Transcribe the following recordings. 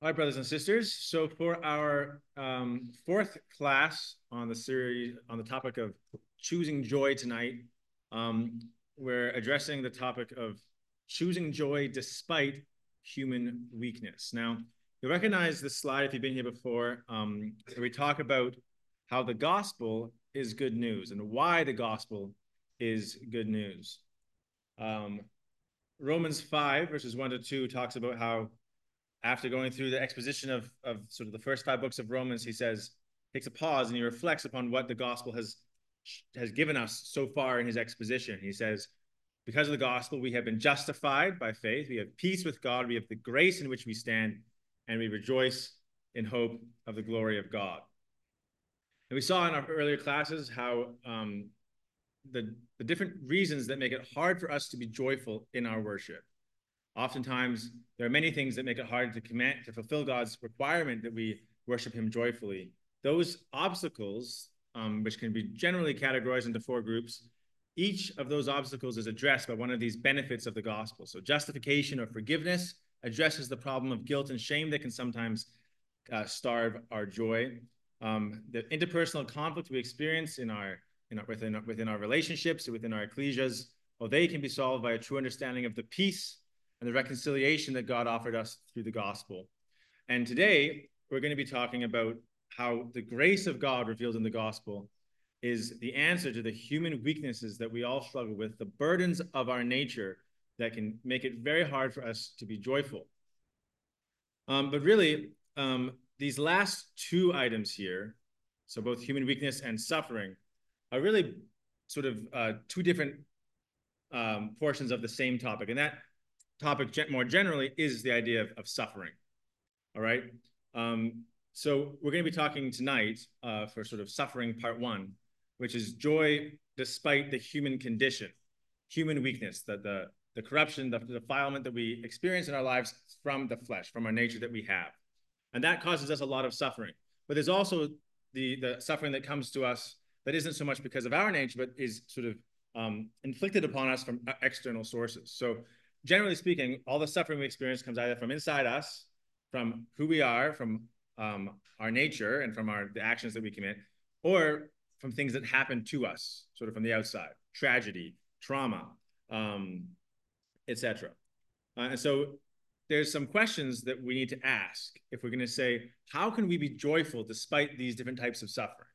All right, brothers and sisters. So for our fourth class on the series on the topic of choosing joy tonight, um, we're addressing the topic of choosing joy despite human weakness. Now, you'll recognize this slide if you've been here before, where we talk about how the gospel is good news and why the gospel is good news. Romans 5, verses 1 to 2 talks about how after going through the exposition of sort of the first five books of Romans, he says, takes a pause and he reflects upon what the gospel has given us so far in his exposition. He says, because of the gospel, we have been justified by faith. We have peace with God. We have the grace in which we stand, and we rejoice in hope of the glory of God. And we saw in our earlier classes how the different reasons that make it hard for us to be joyful in our worship. Oftentimes, there are many things that make it hard to fulfill God's requirement that we worship him joyfully. Those obstacles, which can be generally categorized into four groups, each of those obstacles is addressed by one of these benefits of the gospel. So justification or forgiveness addresses the problem of guilt and shame that can sometimes starve our joy. The interpersonal conflict we experience within our relationships, within our ecclesias, they can be solved by a true understanding of the peace and the reconciliation that God offered us through the gospel. And today, we're going to be talking about how the grace of God revealed in the gospel is the answer to the human weaknesses that we all struggle with, the burdens of our nature that can make it very hard for us to be joyful. But really, these last two items here, so both human weakness and suffering, are really sort of two different portions of the same topic. And that topic more generally is the idea of suffering. All right. So we're going to be talking tonight for sort of suffering part one, which is joy despite the human condition, human weakness, the corruption, the defilement that we experience in our lives from the flesh, from our nature that we have. And that causes us a lot of suffering. But there's also the suffering that comes to us that isn't so much because of our nature, but is sort of inflicted upon us from external sources. So generally speaking, all the suffering we experience comes either from inside us, from who we are, from our nature, and from the actions that we commit, or from things that happen to us, sort of from the outside, tragedy, trauma, etc. And so there's some questions that we need to ask if we're going to say, how can we be joyful despite these different types of suffering?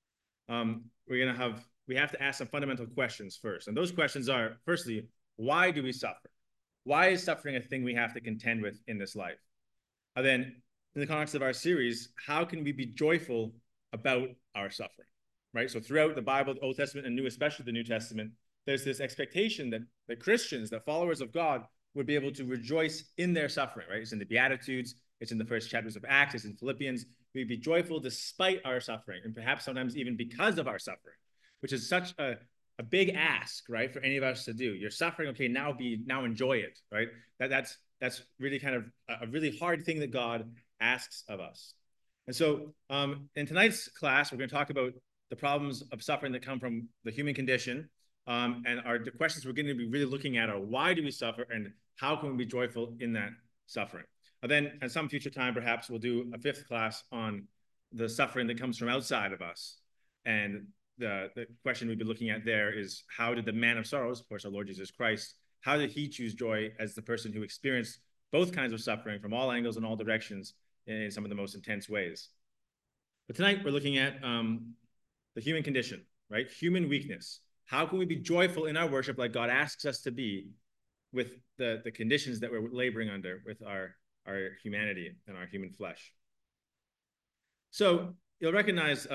We have to ask some fundamental questions first. And those questions are, firstly, why do we suffer? Why is suffering a thing we have to contend with in this life? And then, in the context of our series, how can we be joyful about our suffering, right? So throughout the Bible, the Old Testament and especially the New Testament, there's this expectation that Christians, that followers of God, would be able to rejoice in their suffering, right? It's in the Beatitudes, it's in the first chapters of Acts, it's in Philippians. We'd be joyful despite our suffering, and perhaps sometimes even because of our suffering, which is such a big ask, right, for any of us to do. You're suffering, okay, now enjoy it, right? That's really kind of a really hard thing that God asks of us. And so in tonight's class, we're going to talk about the problems of suffering that come from the human condition. And the questions we're going to be really looking at are, why do we suffer, and how can we be joyful in that suffering? And then at some future time, perhaps we'll do a fifth class on the suffering that comes from outside of us. And the question we'd be looking at there is, how did the man of sorrows, of course, our Lord Jesus Christ, how did he choose joy as the person who experienced both kinds of suffering from all angles and all directions in some of the most intense ways? But tonight we're looking at the human condition, right? Human weakness. How can we be joyful in our worship like God asks us to be with the conditions that we're laboring under with our humanity and our human flesh? So you'll recognize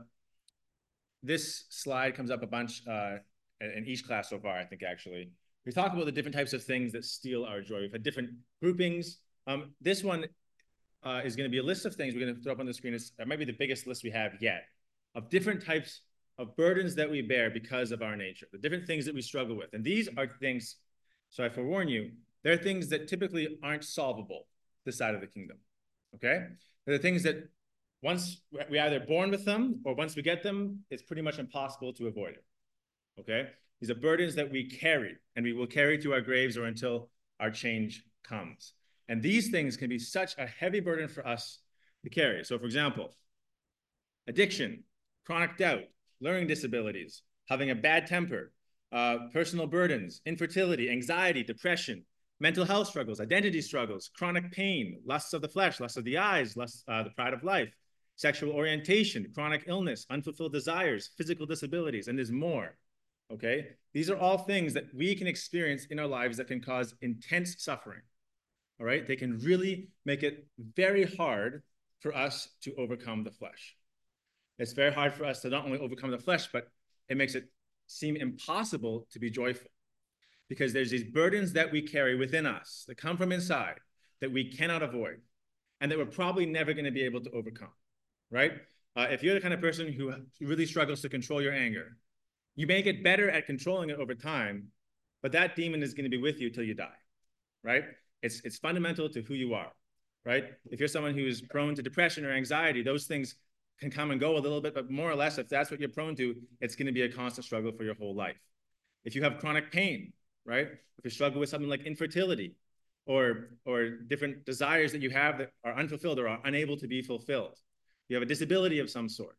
this slide comes up a bunch in each class so far, I think, actually. We talk about the different types of things that steal our joy. We've had different groupings. This one is going to be a list of things we're going to throw up on the screen. It might be the biggest list we have yet of different types of burdens that we bear because of our nature, the different things that we struggle with. And these are things, so I forewarn you, they're things that typically aren't solvable this side of the kingdom, okay? They're the things that once we either born with them or once we get them, it's pretty much impossible to avoid it, okay? These are burdens that we carry, and we will carry to our graves or until our change comes. And these things can be such a heavy burden for us to carry. So for example, addiction, chronic doubt, learning disabilities, having a bad temper, personal burdens, infertility, anxiety, depression, mental health struggles, identity struggles, chronic pain, lusts of the flesh, lusts of the eyes, lusts, the pride of life, sexual orientation, chronic illness, unfulfilled desires, physical disabilities, and there's more, okay? These are all things that we can experience in our lives that can cause intense suffering, all right? They can really make it very hard for us to overcome the flesh. It's very hard for us to not only overcome the flesh, but it makes it seem impossible to be joyful because there's these burdens that we carry within us that come from inside that we cannot avoid and that we're probably never going to be able to overcome, right? If you're the kind of person who really struggles to control your anger, you may get better at controlling it over time, but that demon is going to be with you till you die, right? It's fundamental to who you are, right? If you're someone who is prone to depression or anxiety, those things can come and go a little bit, but more or less, if that's what you're prone to, it's going to be a constant struggle for your whole life. If you have chronic pain, right? If you struggle with something like infertility or different desires that you have that are unfulfilled or are unable to be fulfilled, you have a disability of some sort.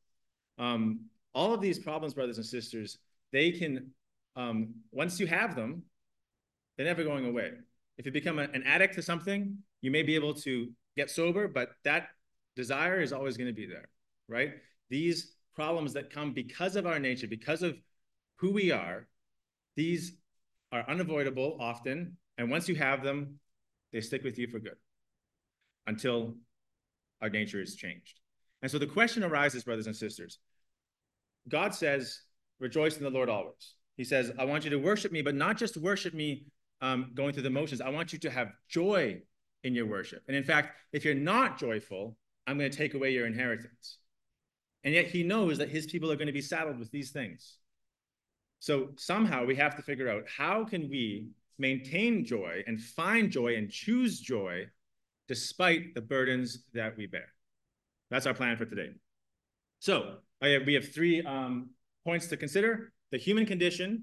All of these problems, brothers and sisters, they can, once you have them, they're never going away. If you become an addict to something, you may be able to get sober, but that desire is always going to be there. Right? These problems that come because of our nature, because of who we are, these are unavoidable often. And once you have them, they stick with you for good until our nature is changed. And so the question arises, brothers and sisters, God says, rejoice in the Lord always. He says, I want you to worship me, but not just worship me going through the motions. I want you to have joy in your worship. And in fact, if you're not joyful, I'm going to take away your inheritance. And yet he knows that his people are going to be saddled with these things. So somehow we have to figure out how can we maintain joy and find joy and choose joy despite the burdens that we bear. That's our plan for today. So we have 3 points to consider: the human condition,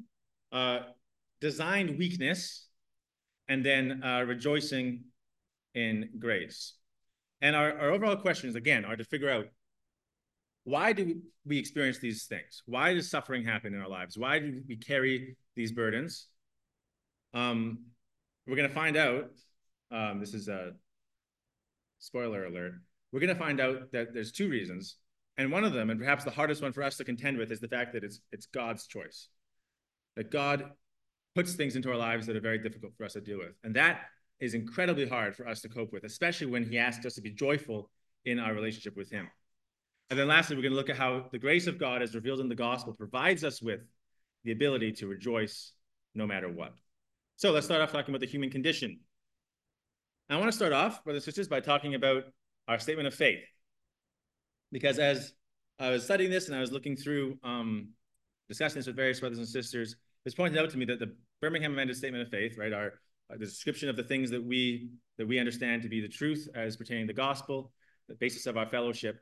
designed weakness, and then rejoicing in grace. And our overall questions, again, are to figure out, why do we experience these things? Why does suffering happen in our lives? Why do we carry these burdens? We're going to find out, this is a spoiler alert, we're going to find out that there's 2 reasons. And one of them, and perhaps the hardest one for us to contend with, is the fact that it's God's choice. That God puts things into our lives that are very difficult for us to deal with. And that is incredibly hard for us to cope with, especially when he asks us to be joyful in our relationship with him. And then lastly, we're going to look at how the grace of God as revealed in the gospel provides us with the ability to rejoice no matter what. So let's start off talking about the human condition. I want to start off, brothers and sisters, by talking about our statement of faith. Because as I was studying this and I was looking through, discussing this with various brothers and sisters, it's pointed out to me that the Birmingham Amended Statement of Faith, right, the description of the things that we understand to be the truth as pertaining to the gospel, the basis of our fellowship,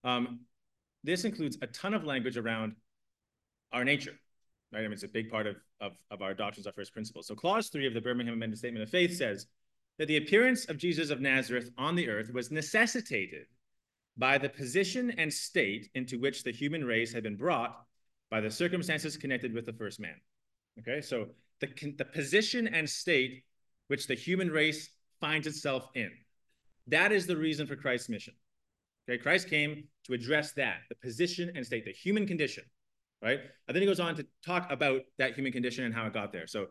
this includes a ton of language around our nature, right? I mean, it's a big part of our doctrines, our first principles. So clause 3 of the Birmingham Amended Statement of Faith says that the appearance of Jesus of Nazareth on the earth was necessitated by the position and state into which the human race had been brought by the circumstances connected with the first man. Okay, so the position and state which the human race finds itself in, that is the reason for Christ's mission. Okay, Christ came to address that, the position and state, the human condition, right? And then he goes on to talk about that human condition and how it got there. So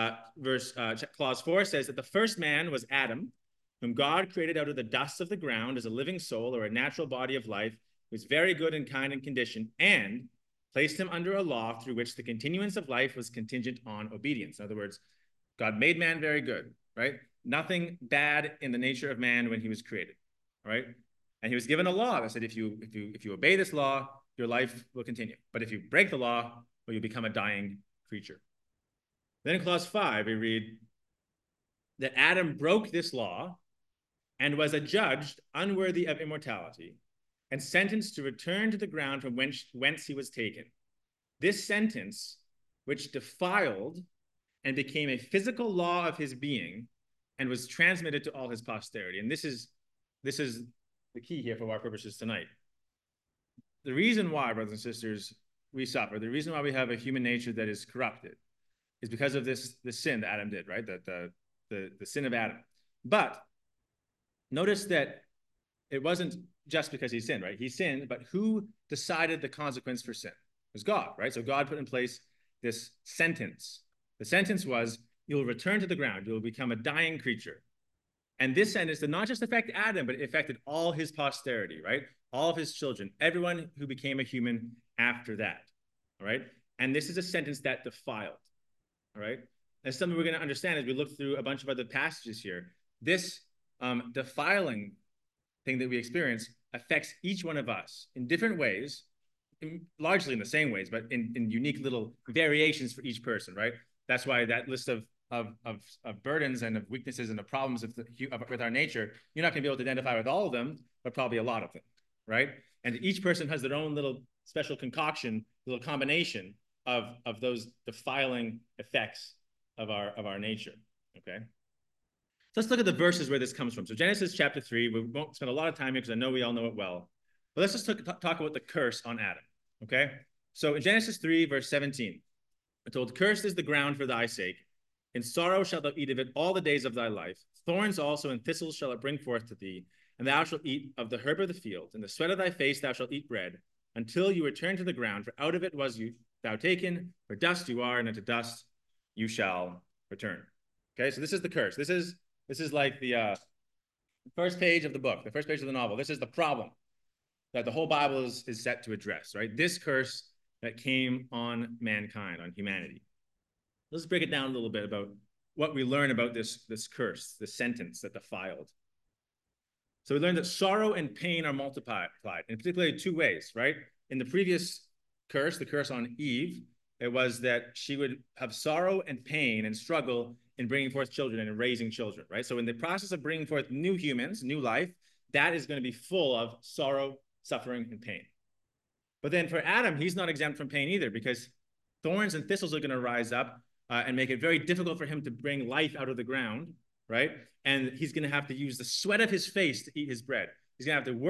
clause 4 says that the first man was Adam, whom God created out of the dust of the ground as a living soul or a natural body of life, who was very good and kind in condition, and placed him under a law through which the continuance of life was contingent on obedience. In other words, God made man very good, right? Nothing bad in the nature of man when he was created, right? And he was given a law that said, if you obey this law, your life will continue. But if you break the law, well, you become a dying creature. Then in clause 5, we read that Adam broke this law and was adjudged unworthy of immortality and sentenced to return to the ground from whence he was taken. This sentence, which defiled and became a physical law of his being and was transmitted to all his posterity. And this is the key here for our purposes tonight. The reason why, brothers and sisters, we suffer, the reason why we have a human nature that is corrupted is because of this sin that Adam did, right? The sin of Adam. But notice that it wasn't just because he sinned, right? He sinned, but who decided the consequence for sin? It was God, right? So God put in place this sentence. The sentence was, you'll return to the ground. You'll become a dying creature. And this sentence did not just affect Adam, but it affected all his posterity, right? All of his children, everyone who became a human after that, all right? And this is a sentence that defiled, all right? And something we're going to understand as we look through a bunch of other passages here. This defiling thing that we experience affects each one of us in different ways, largely in the same ways, but in unique little variations for each person, right? That's why that list of burdens and of weaknesses and of problems with our nature, you're not going to be able to identify with all of them, but probably a lot of them, right? And each person has their own little special concoction, little combination of those defiling effects of our nature, okay? So let's look at the verses where this comes from. So Genesis chapter 3, we won't spend a lot of time here because I know we all know it well. But let's just talk about the curse on Adam, okay? So in Genesis 3, verse 17, we're told, cursed is the ground for thy sake. In sorrow shalt thou eat of it all the days of thy life. Thorns also and thistles shall it bring forth to thee. And thou shalt eat of the herb of the field. In the sweat of thy face thou shalt eat bread, until you return to the ground. For out of it was thou taken, for dust you are, and unto dust you shall return. Okay, so this is the curse. This is like the first page of the book, the first page of the novel. This is the problem that the whole Bible is set to address, right? This curse that came on mankind, on humanity. Let's break it down a little bit about what we learn about this curse, this sentence that defiled. So we learned that sorrow and pain are multiplied, in particularly two ways, right? In the previous curse, the curse on Eve, it was that she would have sorrow and pain and struggle in bringing forth children and in raising children, right? So in the process of bringing forth new humans, new life, that is going to be full of sorrow, suffering, and pain. But then for Adam, he's not exempt from pain either, because thorns and thistles are going to rise up and make it very difficult for him to bring life out of the ground, right? And he's going to have to use the sweat of his face to eat his bread. He's going to have to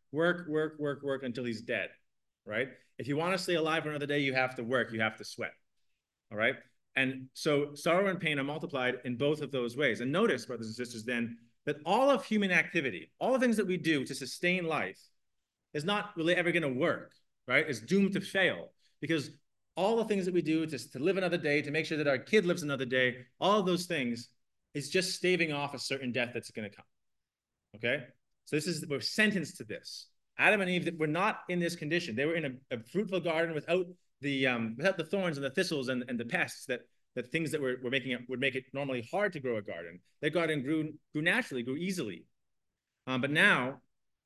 work until he's dead, right? If you want to stay alive for another day, you have to work, you have to sweat, all right? And so sorrow and pain are multiplied in both of those ways. And notice, brothers and sisters, then, that all of human activity, all the things that we do to sustain life is not really ever going to work, right? It's doomed to fail, because all the things that we do to live another day, to make sure that our kid lives another day, all of those things is just staving off a certain death that's going to come, okay? So we're sentenced to this. Adam and Eve were not in this condition. They were in a fruitful garden without the thorns and the thistles and the pests that things that would make it normally hard to grow a garden. Their garden grew naturally, grew easily. But now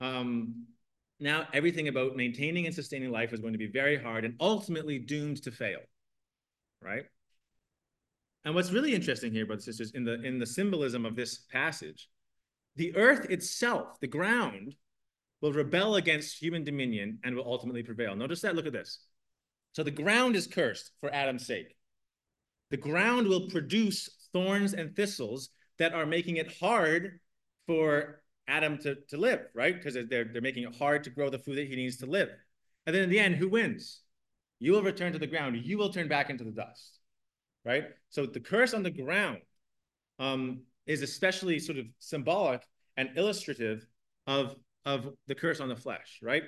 everything about maintaining and sustaining life is going to be very hard and ultimately doomed to fail, right? And what's really interesting here, brothers and sisters, in the symbolism of this passage, the earth itself, the ground, will rebel against human dominion and will ultimately prevail. Notice that, look at this. So the ground is cursed for Adam's sake. The ground will produce thorns and thistles that are making it hard for Adam to live, right? Because they're making it hard to grow the food that he needs to live. And then in the end, who wins? You will return to the ground. You will turn back into the dust, right? So the curse on the ground is especially sort of symbolic and illustrative of the curse on the flesh, right?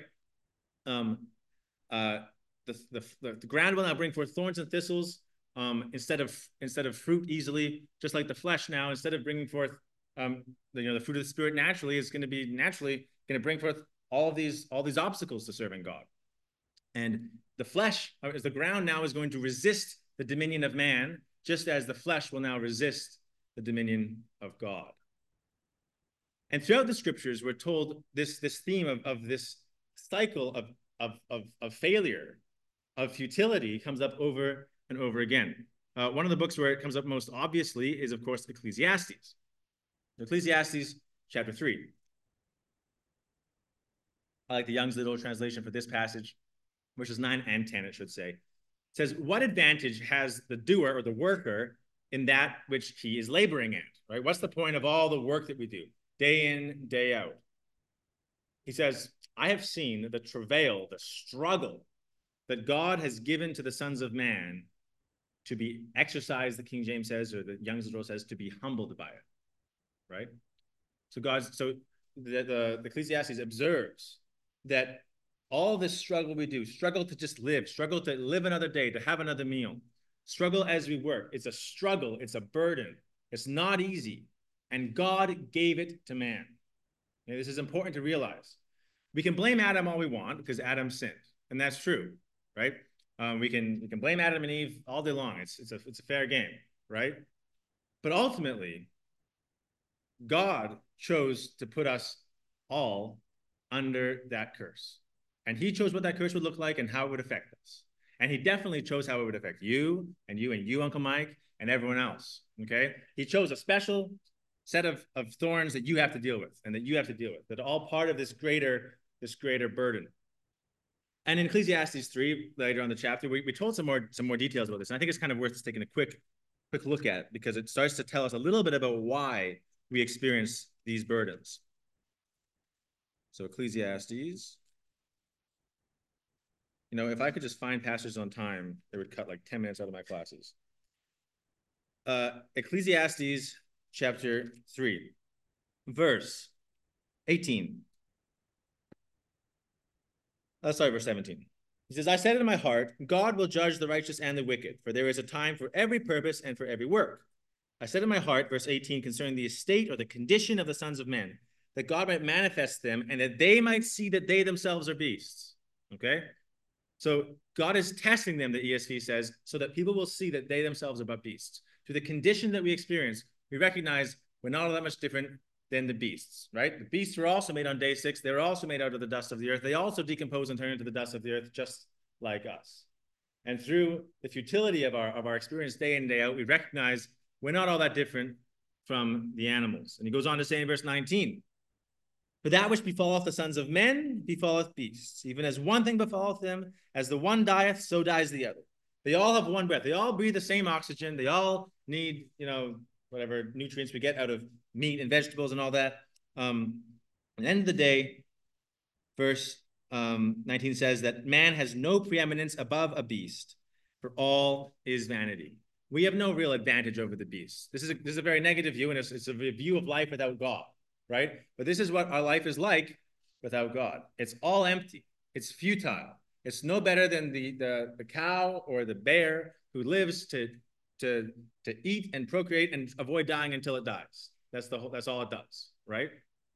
The ground will now bring forth thorns and thistles instead of fruit easily, just like the flesh now, instead of bringing forth the fruit of the Spirit naturally, is going to be naturally going to bring forth all these obstacles to serving God. And the flesh, as the ground now, is going to resist the dominion of man, just as the flesh will now resist the dominion of God. And throughout the scriptures, we're told this theme of this cycle of failure, of futility, comes up over and over again. One of the books where it comes up most obviously is, of course, Ecclesiastes. Ecclesiastes chapter 3. I like the Young's Literal Translation for this passage, verses 9 and 10, it should say. It says, what advantage has the doer or the worker in that which he is laboring at, right? What's the point of all the work that we do day in, day out? He says, I have seen the travail, the struggle that God has given to the sons of man to be exercised, the King James says, or the Young Israel says, to be humbled by it, right? So the Ecclesiastes observes that all this struggle we do, struggle to just live, struggle to live another day, to have another meal, struggle as we work. It's a struggle. It's a burden. It's not easy. And God gave it to man. And this is important to realize. We can blame Adam all we want because Adam sinned. And that's true, right? We can blame Adam and Eve all day long. It's a fair game, right? But ultimately, God chose to put us all under that curse. And he chose what that curse would look like and how it would affect us. And he definitely chose how it would affect you and you and you, Uncle Mike, and everyone else, okay? He chose a special set of thorns that you have to deal with and that you have to deal with, that are all part of this greater burden. And in Ecclesiastes 3, later on the chapter, we told some more details about this. And I think it's kind of worth taking a quick look at it because it starts to tell us a little bit about why we experience these burdens. So Ecclesiastes, if I could just find passages on time, it would cut like 10 minutes out of my classes. Ecclesiastes chapter 3, verse 18. Sorry, verse 17. He says, I said in my heart, God will judge the righteous and the wicked, for there is a time for every purpose and for every work. I said in my heart, verse 18, concerning the estate or the condition of the sons of men, that God might manifest them and that they might see that they themselves are beasts. Okay? So God is testing them, the ESV says, so that people will see that they themselves are but beasts. Through the condition that we experience, we recognize we're not all that much different than the beasts, right? The beasts were also made on day 6. They were also made out of the dust of the earth. They also decompose and turn into the dust of the earth, just like us. And through the futility of our experience day in, day out, we recognize we're not all that different from the animals. And he goes on to say in verse 19, for that which befalleth the sons of men befalleth beasts, even as one thing befalleth them, as the one dieth, so dies the other. They all have one breath. They all breathe the same oxygen. They all need, whatever nutrients we get out of meat and vegetables and all that. At the end of the day, verse 19 says that man has no preeminence above a beast, for all is vanity. We have no real advantage over the beasts. This is a very negative view, and it's a view of life without God, right? But this is what our life is like without God. It's all empty. It's futile. It's no better than the cow or the bear who lives to eat and procreate and avoid dying until it dies. That's all it does, right?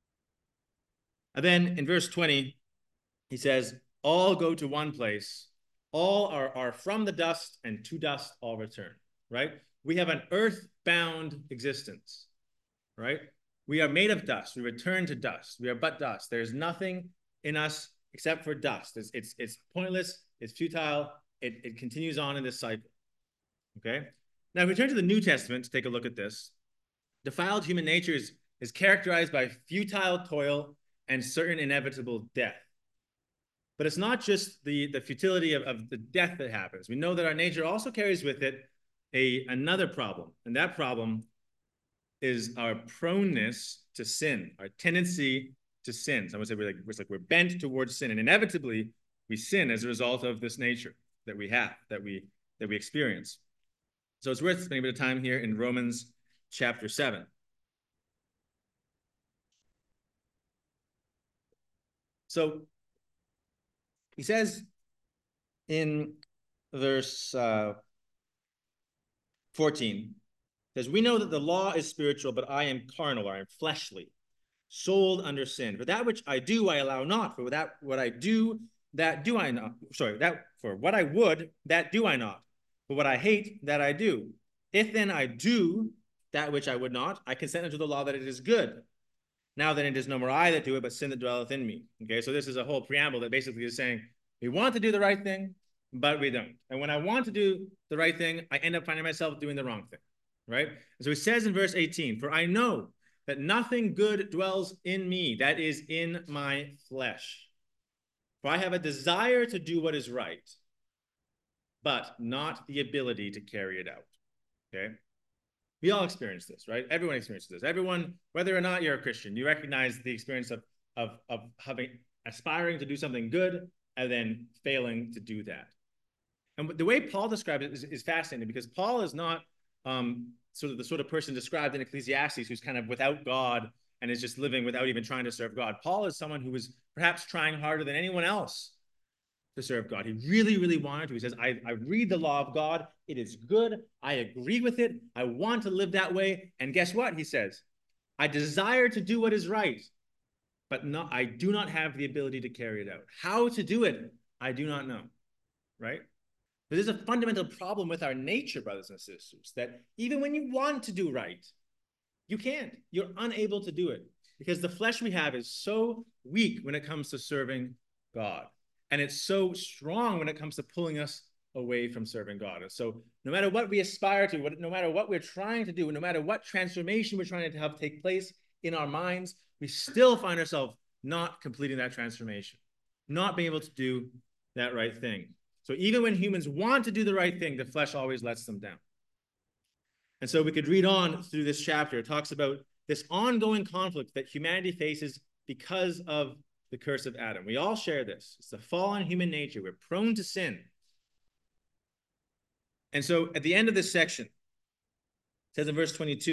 And then in verse 20, he says, all go to one place. All are from the dust, and to dust all return, right? We have an earth-bound existence, right? We are made of dust. We return to dust. We are but dust. There's nothing in us except for dust. It's pointless. It's futile. It continues on in this cycle, okay? Now, if we turn to the New Testament to take a look at this, defiled human nature is characterized by futile toil and certain inevitable death. But it's not just the futility of the death that happens. We know that our nature also carries with it another problem, and that problem is our proneness to sin, our tendency to sin. Someone said we're bent towards sin, and inevitably we sin as a result of this nature that we have, that we experience. So it's worth spending a bit of time here in Romans chapter 7. So he says in verse 14, says, we know that the law is spiritual, but I am carnal, or I am fleshly, sold under sin. For that which I do, I allow not. For what I do, that do I not. For what I would, that do I not. But what I hate, that I do. If then I do that which I would not, I consent unto the law that it is good. Now then it is no more I that do it, but sin that dwelleth in me. Okay, so this is a whole preamble that basically is saying, we want to do the right thing, but we don't. And when I want to do the right thing, I end up finding myself doing the wrong thing, right? And so he says in verse 18, for I know that nothing good dwells in me, that is in my flesh. For I have a desire to do what is right, but not the ability to carry it out, okay? We all experience this, right? Everyone experiences this. Everyone, whether or not you're a Christian, you recognize the experience of aspiring to do something good and then failing to do that. And the way Paul describes it is fascinating, because Paul is not the sort of person described in Ecclesiastes who's kind of without God and is just living without even trying to serve God. Paul is someone who is perhaps trying harder than anyone else to serve God. He really, really wanted to. He says, I read the law of God. It is good. I agree with it. I want to live that way. And guess what? He says, I desire to do what is right, but I do not have the ability to carry it out. How to do it, I do not know, right? But there's a fundamental problem with our nature, brothers and sisters, that even when you want to do right, you can't. You're unable to do it because the flesh we have is so weak when it comes to serving God. And it's so strong when it comes to pulling us away from serving God. And so no matter what we aspire to, no matter what we're trying to do, no matter what transformation we're trying to have take place in our minds, we still find ourselves not completing that transformation, not being able to do that right thing. So even when humans want to do the right thing, the flesh always lets them down. And so we could read on through this chapter. It talks about this ongoing conflict that humanity faces because of the curse of Adam. We all share this. It's the fallen human nature. We're prone to sin. And so at the end of this section, it says in verse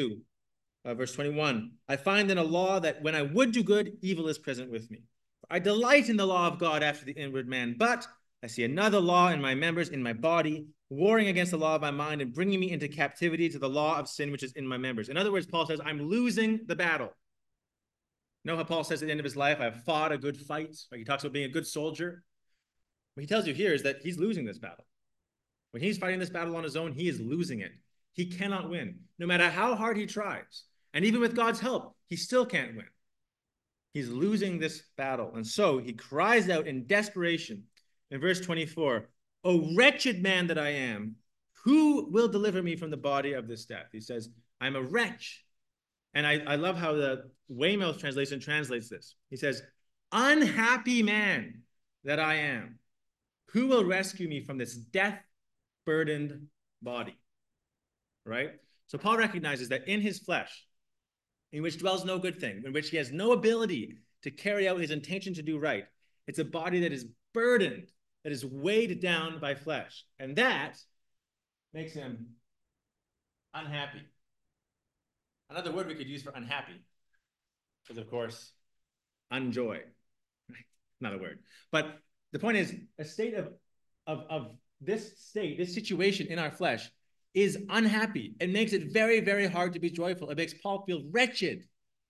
21, I find in a law that when I would do good, evil is present with me. I delight in the law of God after the inward man, but I see another law in my members, in my body, warring against the law of my mind and bringing me into captivity to the law of sin, which is in my members. In other words, Paul says, I'm losing the battle. You know how Paul says at the end of his life, I've fought a good fight? Like he talks about being a good soldier. What he tells you here is that he's losing this battle. When he's fighting this battle on his own, he is losing it. He cannot win, no matter how hard he tries. And even with God's help, he still can't win. He's losing this battle. And so he cries out in desperation in verse 24, O wretched man that I am, who will deliver me from the body of this death? He says, I'm a wretch. And I love how the Weymouth translation translates this. He says, unhappy man that I am, who will rescue me from this death-burdened body? Right? So Paul recognizes that in his flesh, in which dwells no good thing, in which he has no ability to carry out his intention to do right, it's a body that is burdened, that is weighed down by flesh. And that makes him unhappy. Another word we could use for unhappy is, of course, unjoy. Not a word. But the point is, a state of this state, this situation in our flesh is unhappy. It makes it very, very hard to be joyful. It makes Paul feel wretched.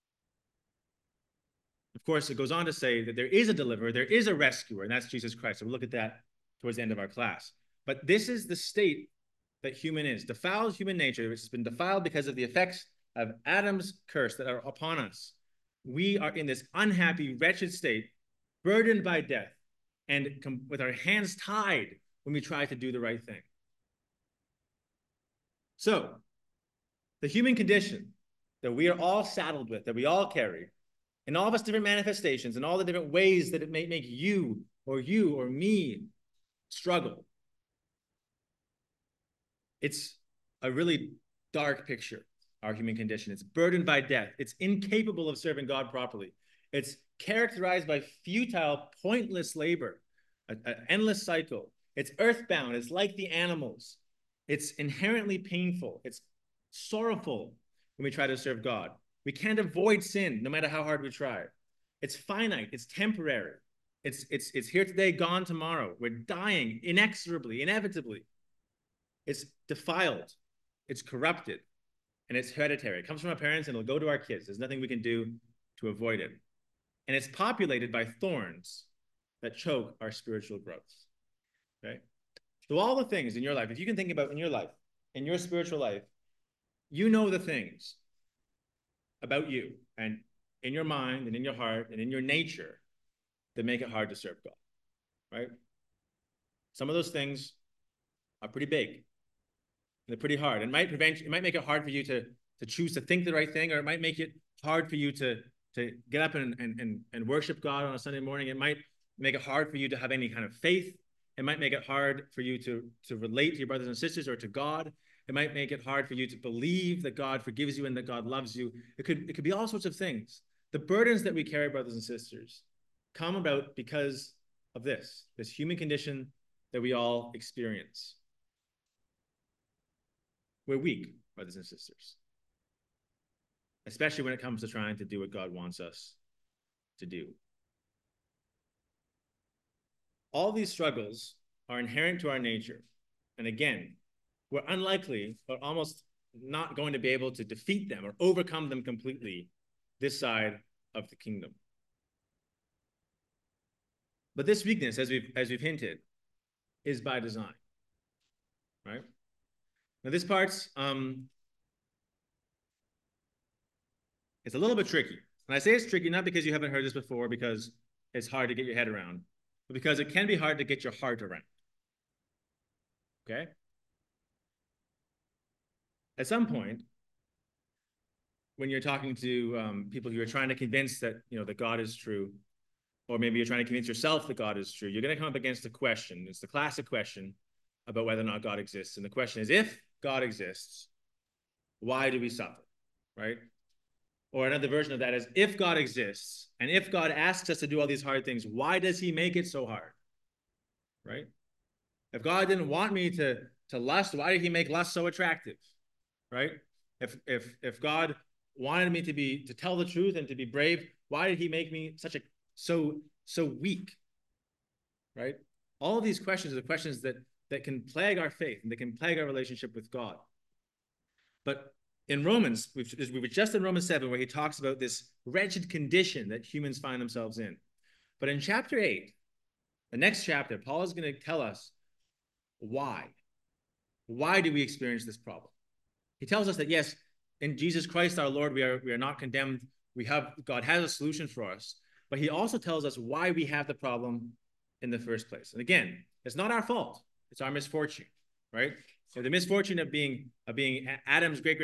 Of course, it goes on to say that there is a deliverer, there is a rescuer, and that's Jesus Christ. So we'll look at that towards the end of our class. But this is the state that human is. Defiled human nature, which has been defiled because of the effects of Adam's curse that are upon us. We are in this unhappy, wretched state, burdened by death, and with our hands tied when we try to do the right thing. So, the human condition that we are all saddled with, that we all carry, in all of its different manifestations, in all the different ways that it may make you or me struggle. It's a really dark picture, our human condition. It's burdened by death. It's incapable of serving God properly. It's characterized by futile, pointless labor, an endless cycle. It's earthbound. It's like the animals. It's inherently painful. It's sorrowful when we try to serve God. We can't avoid sin no matter how hard we try. It's finite. It's temporary. It's here today, gone tomorrow. We're dying inexorably, inevitably. It's defiled. It's corrupted. And it's hereditary. It comes from our parents and it'll go to our kids. There's nothing we can do to avoid it. And it's populated by thorns that choke our spiritual growth. Okay? So all the things in your life, if you can think about in your life, in your spiritual life, you know the things about you and in your mind and in your heart and in your nature that make it hard to serve God, right? Some of those things are pretty big. They're pretty hard. It might make it hard for you to choose to think the right thing, or it might make it hard for you to get up and worship God on a Sunday morning. It might make it hard for you to have any kind of faith. It might make it hard for you to relate to your brothers and sisters or to God. It might make it hard for you to believe that God forgives you and that God loves you. It could be all sorts of things. The burdens that we carry, brothers and sisters, come about because of this human condition that we all experience. We're weak, brothers and sisters, especially when it comes to trying to do what God wants us to do. All these struggles are inherent to our nature. And again, we're unlikely or almost not going to be able to defeat them or overcome them completely this side of the kingdom. But this weakness, as we've hinted, is by design, right? Now this part's it's a little bit tricky. And I say it's tricky not because you haven't heard this before, because it's hard to get your head around, but because it can be hard to get your heart around. Okay? At some point, when you're talking to people who are trying to convince that, that God is true, or maybe you're trying to convince yourself that God is true, you're going to come up against a question. It's the classic question about whether or not God exists. And the question is, if God exists, why do we suffer, right? Or another version of that is, if God exists, and if God asks us to do all these hard things, why does he make it so hard, right? If God didn't want me to lust, why did he make lust so attractive, right? If God wanted me to tell the truth and to be brave, why did he make me so weak, right? All of these questions are the questions that can plague our faith and that can plague our relationship with God. But in Romans, we were just in Romans 7, where he talks about this wretched condition that humans find themselves in. But in chapter 8, the next chapter, Paul is going to tell us why. Why do we experience this problem? He tells us that, yes, in Jesus Christ our Lord, we are not condemned. God has a solution for us. But he also tells us why we have the problem in the first place. And again, it's not our fault. It's our misfortune, right? So the misfortune of being Adam's great,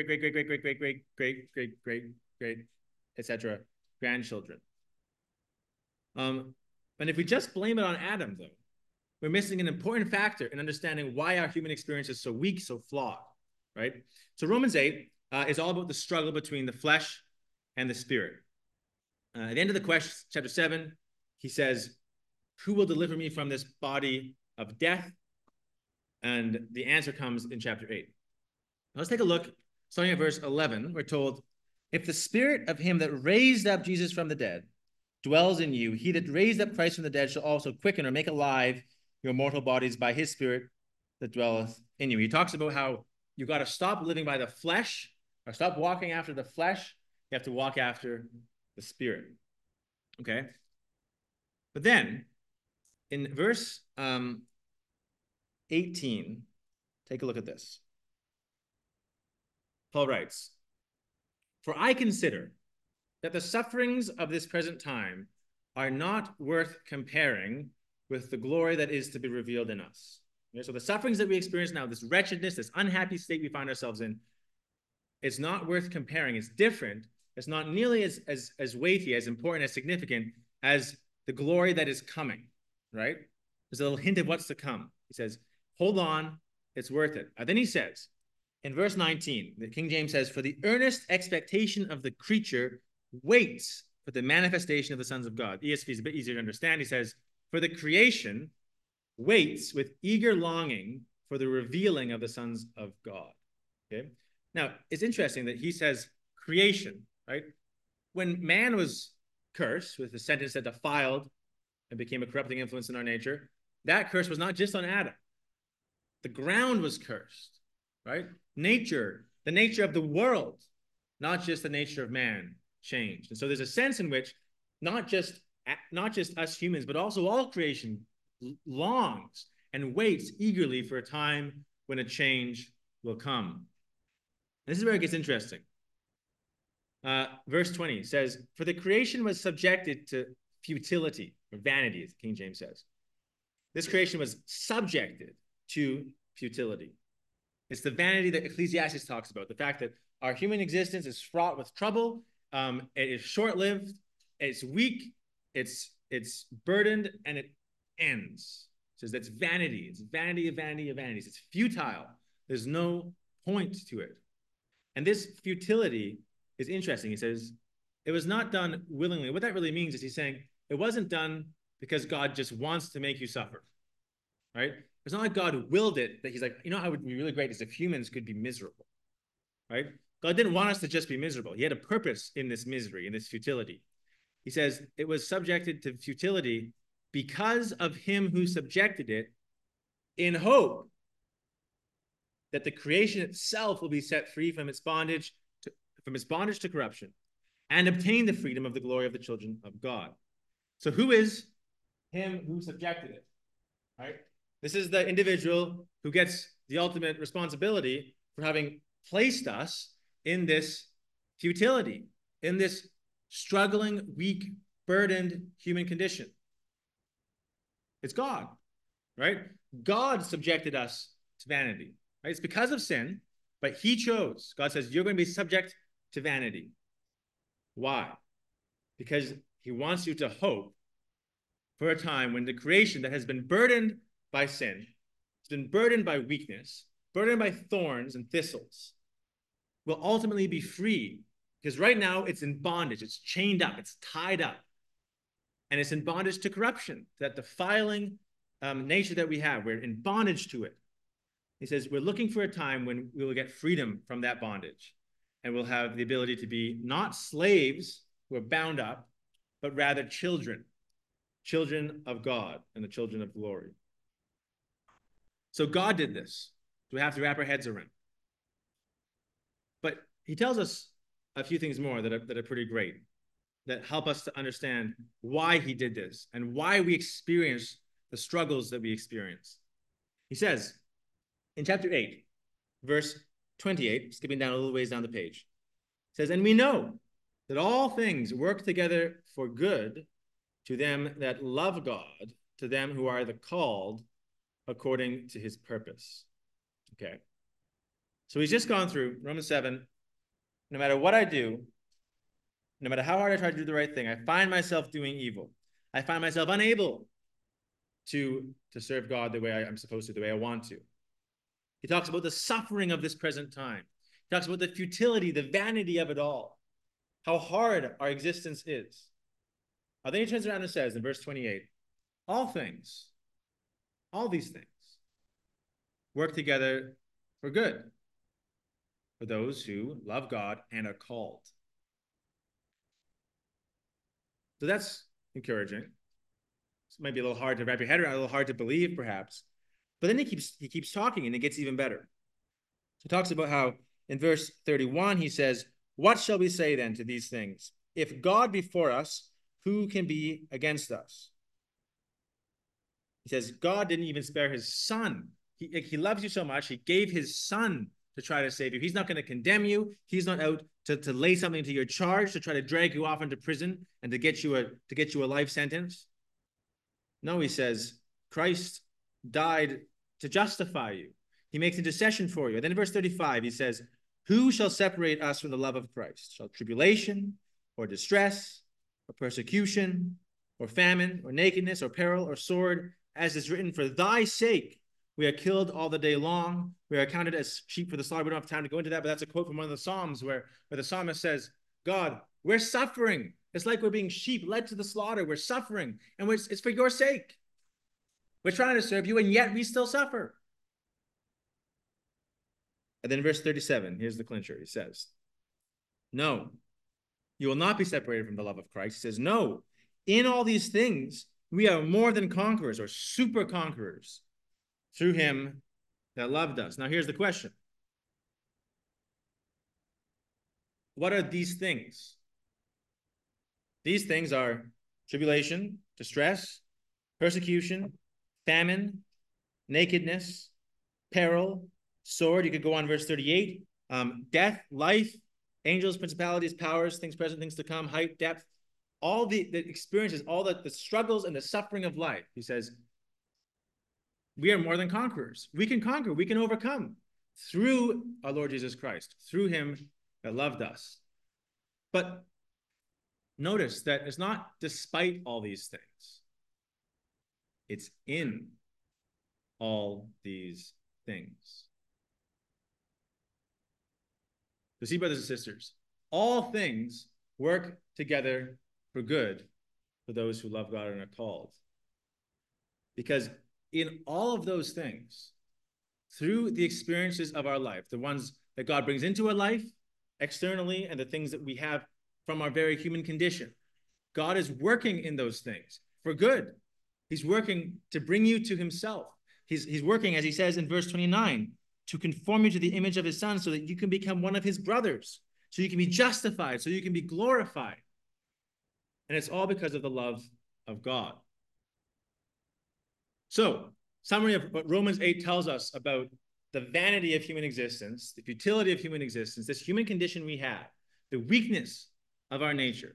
etc. grandchildren. And if we just blame it on Adam, though, we're missing an important factor in understanding why our human experience is so weak, so flawed, right? So Romans 8 is all about the struggle between the flesh and the spirit. At the end of the question, chapter 7, he says, who will deliver me from this body of death? And the answer comes in chapter 8. Now let's take a look. Starting at verse 11, we're told, if the spirit of him that raised up Jesus from the dead dwells in you, he that raised up Christ from the dead shall also quicken or make alive your mortal bodies by his spirit that dwelleth in you. He talks about how you've got to stop living by the flesh, or stop walking after the flesh. You have to walk after the spirit. Okay? But then, in verse 18, take a look at this. Paul writes, for I consider that the sufferings of this present time are not worth comparing with the glory that is to be revealed in us. Okay, so the sufferings that we experience now, this wretchedness, this unhappy state we find ourselves in, it's not worth comparing. It's different. It's not nearly as weighty, as important, as significant as the glory that is coming, right? There's a little hint of what's to come. He says, hold on, it's worth it. And then he says, in verse 19, the King James says, for the earnest expectation of the creature waits for the manifestation of the sons of God. ESV is a bit easier to understand. He says, for the creation waits with eager longing for the revealing of the sons of God. Okay. Now, it's interesting that he says creation, right? When man was cursed with the sentence that defiled and became a corrupting influence in our nature, that curse was not just on Adam. The ground was cursed, right? Nature, the nature of the world, not just the nature of man, changed. And so there's a sense in which not just us humans, but also all creation longs and waits eagerly for a time when a change will come. And this is where it gets interesting. Verse 20 says, for the creation was subjected to futility, or vanity, as King James says. This creation was subjected to futility. It's the vanity that Ecclesiastes talks about, the fact that our human existence is fraught with trouble, it is short-lived, it's weak, it's burdened, and it ends. It says that's vanity. It's vanity of vanity of vanities. It's futile. There's no point to it. And this futility is interesting. He says, it was not done willingly. What that really means is he's saying it wasn't done because God just wants to make you suffer, right? It's not like God willed it, that he's like, you know, how it would be really great is if humans could be miserable, right? God didn't want us to just be miserable. He had a purpose in this misery, in this futility. He says it was subjected to futility because of him who subjected it, in hope that the creation itself will be set free from its bondage to corruption and obtain the freedom of the glory of the children of God. So who is him who subjected it, right? This is the individual who gets the ultimate responsibility for having placed us in this futility, in this struggling, weak, burdened human condition. It's God, right? God subjected us to vanity, right? It's because of sin, but he chose. God says, you're going to be subject to vanity. Why? Because he wants you to hope for a time when the creation that has been burdened by sin, has been burdened by weakness, burdened by thorns and thistles, will ultimately be free. Because right now it's in bondage, it's chained up, it's tied up, and it's in bondage to corruption, that defiling nature that we have, we're in bondage to it. He says, we're looking for a time when we will get freedom from that bondage, and we'll have the ability to be not slaves who are bound up, but rather children of God and the children of glory. So God did this. So we have to wrap our heads around. But he tells us a few things more that are pretty great, that help us to understand why he did this and why we experience the struggles that we experience. He says in chapter 8, verse 28, skipping down a little ways down the page, says, and we know that all things work together for good to them that love God, to them who are the called according to his purpose. Okay. So he's just gone through Romans 7. No matter what I do, no matter how hard I try to do the right thing, I find myself doing evil. I find myself unable to serve God the way I'm supposed to, the way I want to. He talks about the suffering of this present time. He talks about the futility, the vanity of it all, how hard our existence is. Then he turns around and says in verse 28, all things, all these things, work together for good for those who love God and are called. So that's encouraging. It might be a little hard to wrap your head around, a little hard to believe, perhaps. But then he keeps talking, and it gets even better. He talks about how in verse 31, he says, what shall we say then to these things? If God be for us, who can be against us? He says, God didn't even spare his son. He loves you so much, he gave his son to try to save you. He's not going to condemn you. He's not out to lay something to your charge, to try to drag you off into prison and to get you a life sentence. No, he says, Christ died to justify you. He makes intercession for you. And then in verse 35, he says, who shall separate us from the love of Christ? Shall tribulation or distress or persecution or famine or nakedness or peril or sword, as is written, for thy sake we are killed all the day long. We are counted as sheep for the slaughter. We don't have time to go into that, but that's a quote from one of the Psalms where the psalmist says, God, we're suffering. It's like we're being sheep led to the slaughter. We're suffering, and it's for your sake. We're trying to serve you, and yet we still suffer. And then in verse 37, here's the clincher. He says, no, you will not be separated from the love of Christ. He says, no, in all these things, we are more than conquerors or super conquerors through him that loved us. Now, here's the question. What are these things? These things are tribulation, distress, persecution, famine, nakedness, peril, sword. You could go on verse 38. Death, life, angels, principalities, powers, things present, things to come, height, depth, all the experiences, all the struggles and the suffering of life. He says, we are more than conquerors. We can conquer, we can overcome through our Lord Jesus Christ, through him that loved us. But notice that it's not despite all these things. It's in all these things. So see, brothers and sisters, all things work together for good for those who love God and are called. Because in all of those things, through the experiences of our life, the ones that God brings into our life externally and the things that we have from our very human condition, God is working in those things for good. He's working to bring you to himself. He's working, as he says in verse 29, to conform you to the image of his son so that you can become one of his brothers, so you can be justified, so you can be glorified. And it's all because of the love of God. So, summary of what Romans 8 tells us about the vanity of human existence, the futility of human existence, this human condition we have, the weakness of our nature.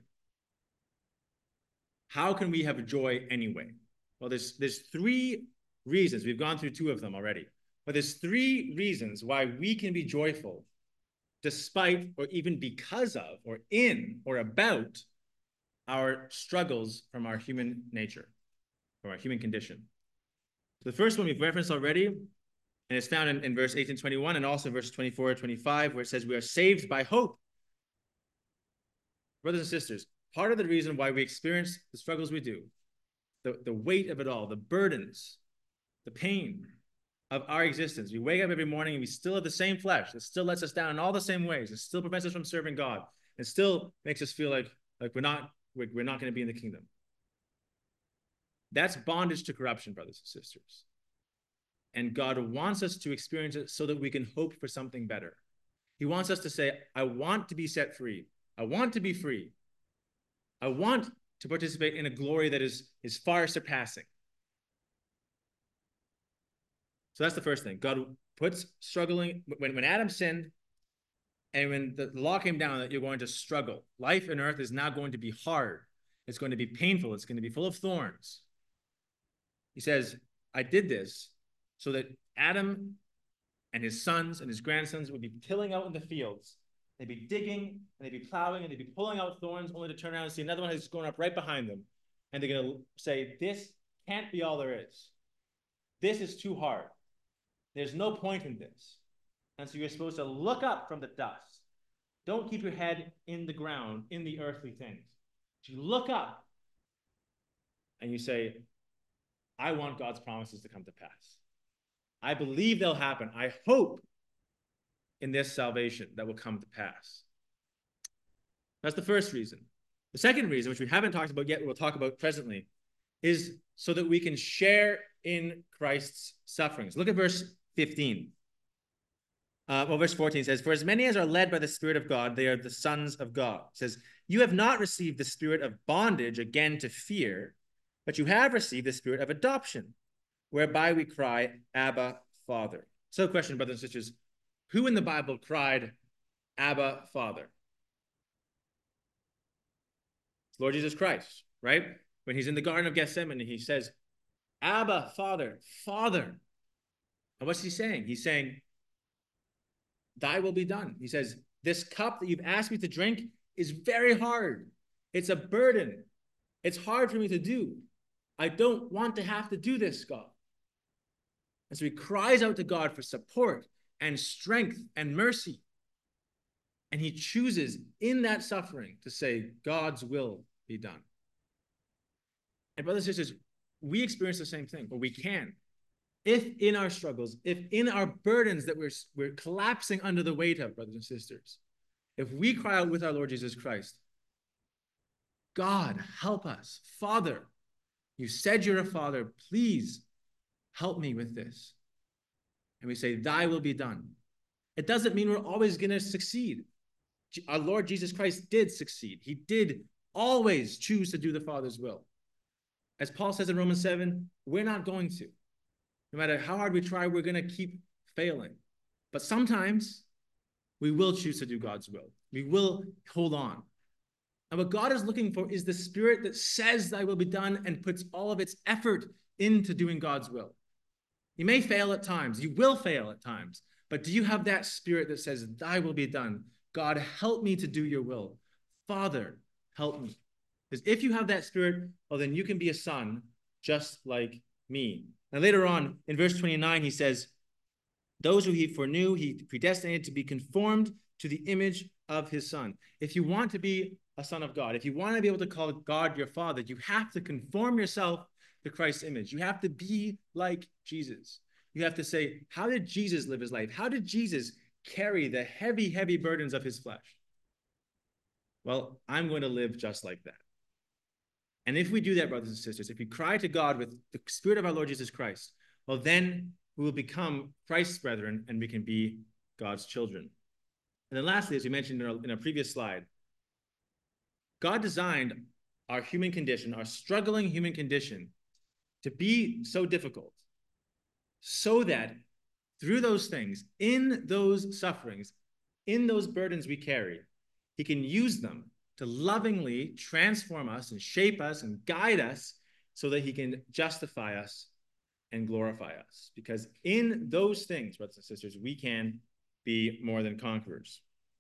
How can we have joy anyway? Well, there's three reasons. We've gone through two of them already. But there's three reasons why we can be joyful despite or even because of or in or about our struggles from our human nature, from our human condition. The first one we've referenced already, and it's found in verse 18, 21, and also verses 24, 25, where it says we are saved by hope. Brothers and sisters, part of the reason why we experience the struggles we do, the weight of it all, the burdens, the pain of our existence. We wake up every morning and we still have the same flesh that still lets us down in all the same ways. It still prevents us from serving God. It still makes us feel like we're not going to be in the kingdom. That's bondage to corruption, brothers and sisters. And God wants us to experience it so that we can hope for something better. He wants us to say, I want to be set free. I want to be free. I want to participate in a glory that is far surpassing. So that's the first thing. God puts struggling, when Adam sinned and when the law came down that you're going to struggle. Life on earth is now going to be hard. It's going to be painful. It's going to be full of thorns. He says, I did this so that Adam and his sons and his grandsons would be tilling out in the fields. They'd be digging, and they'd be plowing, and they'd be pulling out thorns, only to turn around and see another one who's going up right behind them. And they're going to say, this can't be all there is. This is too hard. There's no point in this. And so you're supposed to look up from the dust. Don't keep your head in the ground, in the earthly things. You look up, and you say, I want God's promises to come to pass. I believe they'll happen. I hope in this salvation that will come to pass. That's the first reason. The second reason, which we haven't talked about yet, we'll talk about presently, is so that we can share in Christ's sufferings. Look at verse 15. Verse 14 says, for as many as are led by the Spirit of God, they are the sons of God. It says, you have not received the spirit of bondage again to fear, but you have received the spirit of adoption, whereby we cry, Abba, Father. So question, brothers and sisters, who in the Bible cried, Abba, Father? It's Lord Jesus Christ, right? When he's in the Garden of Gethsemane, he says, Abba, Father, Father. And what's he saying? He's saying, thy will be done. He says, this cup that you've asked me to drink is very hard. It's a burden. It's hard for me to do. I don't want to have to do this, God. And so he cries out to God for support and strength and mercy. And he chooses in that suffering to say, God's will be done. And brothers and sisters, we experience the same thing, or we can. If in our struggles, if in our burdens that we're collapsing under the weight of, brothers and sisters, if we cry out with our Lord Jesus Christ, God, help us. Father, you said you're a father. Please help me with this. And we say, thy will be done. It doesn't mean we're always going to succeed. Our Lord Jesus Christ did succeed. He did always choose to do the Father's will. As Paul says in Romans 7, we're not going to. No matter how hard we try, we're going to keep failing. But sometimes we will choose to do God's will. We will hold on. And what God is looking for is the spirit that says thy will be done and puts all of its effort into doing God's will. You may fail at times. You will fail at times. But do you have that spirit that says, thy will be done? God, help me to do your will. Father, help me. Because if you have that spirit, well, then you can be a son just like me. And later on, in verse 29, he says, those who he foreknew, he predestinated to be conformed to the image of his Son. If you want to be a son of God, if you want to be able to call God your Father, you have to conform yourself to Christ's image. You have to be like Jesus. You have to say, how did Jesus live his life? How did Jesus carry the heavy, heavy burdens of his flesh? Well, I'm going to live just like that. And if we do that, brothers and sisters, if we cry to God with the Spirit of our Lord Jesus Christ, well, then we will become Christ's brethren and we can be God's children. And then lastly, as we mentioned in a previous slide, God designed our human condition, our struggling human condition, to be so difficult so that through those things, in those sufferings, in those burdens we carry, he can use them to lovingly transform us and shape us and guide us so that he can justify us and glorify us. Because in those things, brothers and sisters, we can be more than conquerors.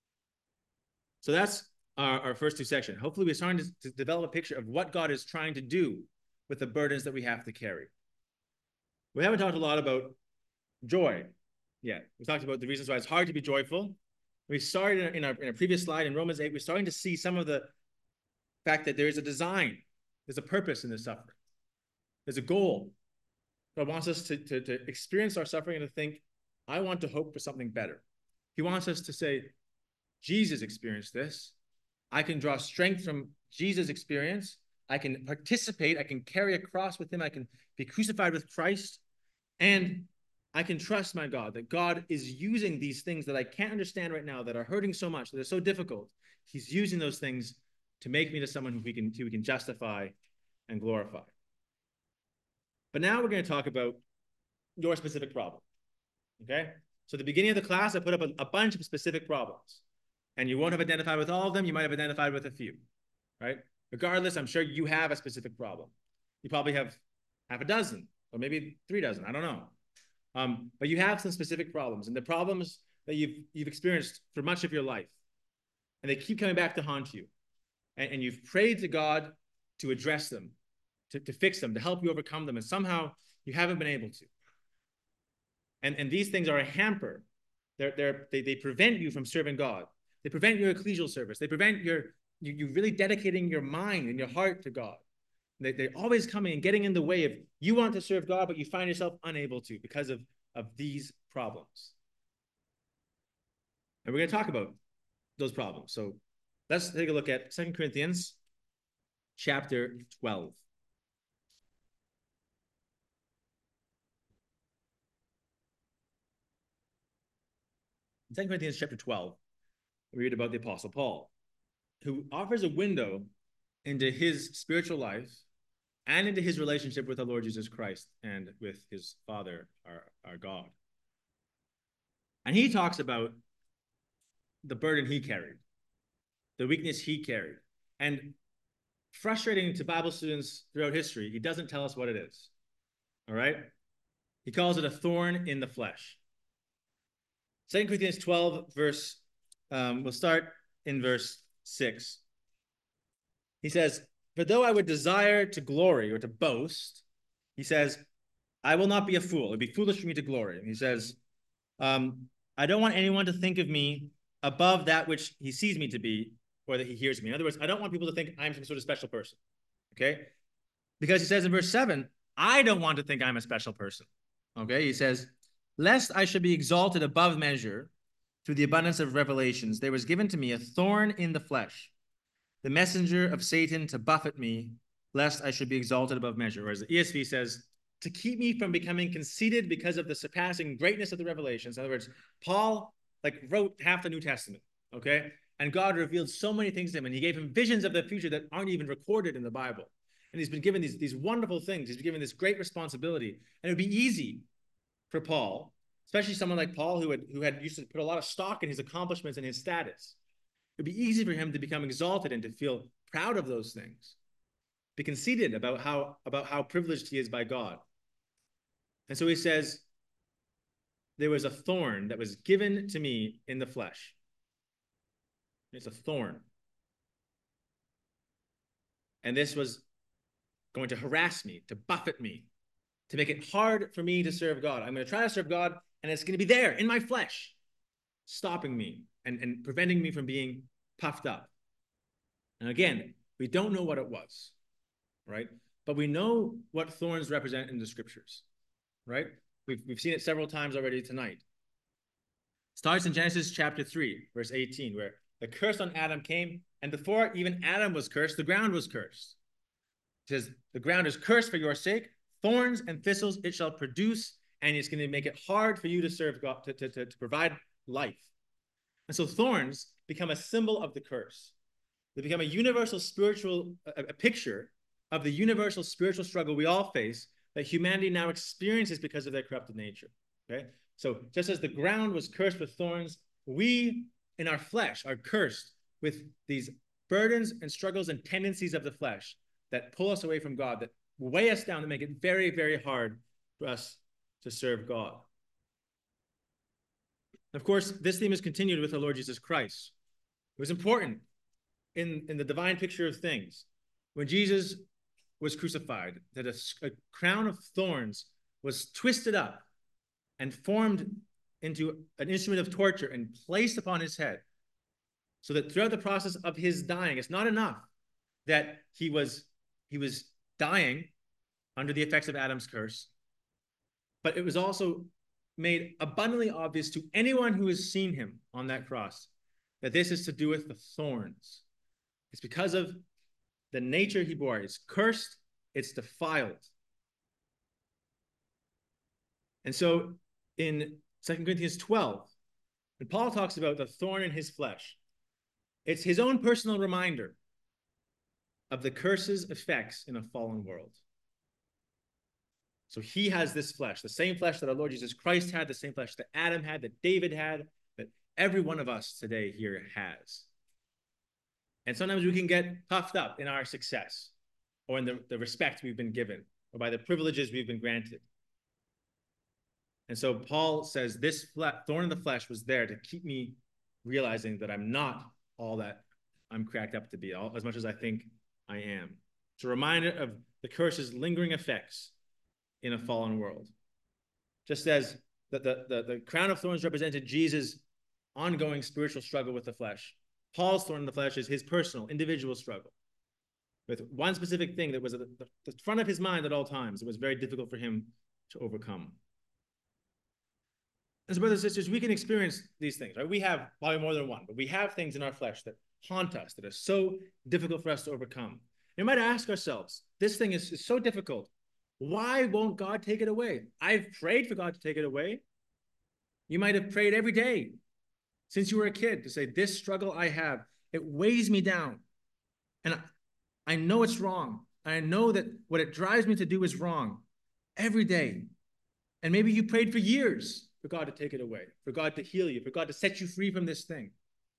So that's our first two sections. Hopefully we're starting to develop a picture of what God is trying to do with the burdens that we have to carry. We haven't talked a lot about joy yet. We talked about the reasons why it's hard to be joyful. We started in a previous slide in Romans 8, we're starting to see some of the fact that there is a design, there's a purpose in this suffering. There's a goal. God wants us to experience our suffering and to think, I want to hope for something better. He wants us to say, Jesus experienced this. I can draw strength from Jesus' experience. I can participate. I can carry a cross with him. I can be crucified with Christ. And I can trust my God, that God is using these things that I can't understand right now, that are hurting so much, that are so difficult. He's using those things to make me to someone who we can justify and glorify. But now we're going to talk about your specific problem. Okay? So at the beginning of the class, I put up a bunch of specific problems. And you won't have identified with all of them. You might have identified with a few, right? Regardless, I'm sure you have a specific problem. You probably have half a dozen or maybe 3 dozen. I don't know. But you have some specific problems, and the problems that you've experienced for much of your life, and they keep coming back to haunt you. And you've prayed to God to address them, to fix them, to help you overcome them, and somehow you haven't been able to. And these things are a hamper. They prevent you from serving God. They prevent your ecclesial service. They prevent you really dedicating your mind and your heart to God. They're always coming and getting in the way of you want to serve God, but you find yourself unable to because of these problems. And we're going to talk about those problems. So let's take a look at 2 Corinthians chapter 12. 2 Corinthians chapter 12, we read about the Apostle Paul, who offers a window into his spiritual life and into his relationship with the Lord Jesus Christ and with his Father, our God. And he talks about the burden he carried, the weakness he carried. And frustrating to Bible students throughout history, he doesn't tell us what it is. All right? He calls it a thorn in the flesh. 2 Corinthians 12, we'll start in verse 6. He says, "For though I would desire to glory or to boast," he says, "I will not be a fool. It'd be foolish for me to glory." And he says, "I don't want anyone to think of me above that which he sees me to be or that he hears me." In other words, I don't want people to think I'm some sort of special person. Okay? Because he says in verse 7, I don't want to think I'm a special person. Okay? He says, "Lest I should be exalted above measure through the abundance of revelations, there was given to me a thorn in the flesh, the messenger of Satan to buffet me, lest I should be exalted above measure." Or as the ESV says, to keep me from becoming conceited because of the surpassing greatness of the revelations. In other words, Paul wrote half the New Testament, okay? And God revealed so many things to him, and he gave him visions of the future that aren't even recorded in the Bible. And he's been given these wonderful things. He's been given this great responsibility. And it would be easy for Paul, especially someone like Paul who had used to put a lot of stock in his accomplishments and his status. It would be easy for him to become exalted and to feel proud of those things, be conceited about how privileged he is by God. And so he says, there was a thorn that was given to me in the flesh. It's a thorn. And this was going to harass me, to buffet me, to make it hard for me to serve God. I'm going to try to serve God, and it's going to be there in my flesh, stopping me and preventing me from being puffed up. And again, we don't know what it was, right? But we know what thorns represent in the scriptures, right? We've seen it several times already tonight. It starts in Genesis chapter 3, verse 18, where the curse on Adam came, and before even Adam was cursed, the ground was cursed. It says, the ground is cursed for your sake, thorns and thistles it shall produce, and it's going to make it hard for you to serve God, to provide life. And so thorns become a symbol of the curse. They become a universal spiritual, a picture of the universal spiritual struggle we all face that humanity now experiences because of their corrupted nature. Okay? So just as the ground was cursed with thorns, we in our flesh are cursed with these burdens and struggles and tendencies of the flesh that pull us away from God, that weigh us down, and make it very, very hard for us to serve God. Of course, this theme is continued with the Lord Jesus Christ. It was important in the divine picture of things. When Jesus was crucified, that a crown of thorns was twisted up and formed into an instrument of torture and placed upon his head, so that throughout the process of his dying, it's not enough that he was dying under the effects of Adam's curse, but it was also made abundantly obvious to anyone who has seen him on that cross that this is to do with the thorns. It's because of the nature he bore. It's cursed, it's defiled. And so in 2 Corinthians 12, when Paul talks about the thorn in his flesh, it's his own personal reminder of the curse's effects in a fallen world. So he has this flesh, the same flesh that our Lord Jesus Christ had, the same flesh that Adam had, that David had, that every one of us today here has. And sometimes we can get puffed up in our success or in the respect we've been given or by the privileges we've been granted. And so Paul says this thorn in the flesh was there to keep me realizing that I'm not all that I'm cracked up to be, as much as I think I am. It's a reminder of the curse's lingering effects in a fallen world. Just as the crown of thorns represented Jesus' ongoing spiritual struggle with the flesh, Paul's thorn in the flesh is his personal, individual struggle with one specific thing that was at the front of his mind at all times. It was very difficult for him to overcome. And so, brothers and sisters, we can experience these things, right? We have probably more than one, but we have things in our flesh that haunt us, that are so difficult for us to overcome. We might ask ourselves, this thing is so difficult. Why won't God take it away? I've prayed for God to take it away. You might have prayed every day since you were a kid to say, this struggle I have, it weighs me down. And I know it's wrong. I know that what it drives me to do is wrong every day. And maybe you prayed for years for God to take it away, for God to heal you, for God to set you free from this thing.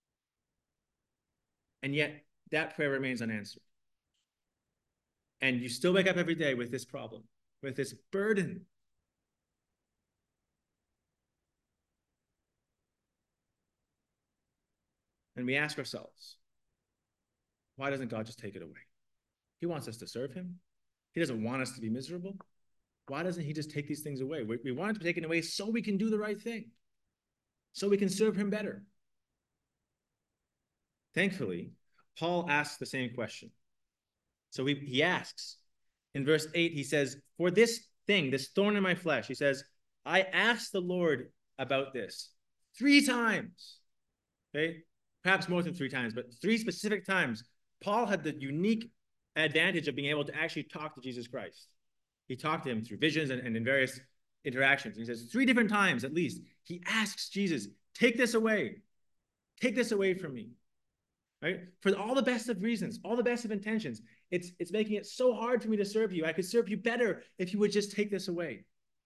And yet that prayer remains unanswered. And you still wake up every day with this problem, with this burden. And we ask ourselves, why doesn't God just take it away? He wants us to serve him. He doesn't want us to be miserable. Why doesn't he just take these things away? We want it to be taken away so we can do the right thing, so we can serve him better. Thankfully, Paul asks the same question. So he asks, in verse 8, he says, for this thing, this thorn in my flesh, he says, I asked the Lord about this 3 times. Okay? Perhaps more than 3 times, but 3 specific times. Paul had the unique advantage of being able to actually talk to Jesus Christ. He talked to him through visions and in various interactions. And he says 3 different times, at least, he asks Jesus, take this away. Take this away from me. Right? For all the best of reasons, all the best of intentions. It's making it so hard for me to serve you. I could serve you better if you would just take this away.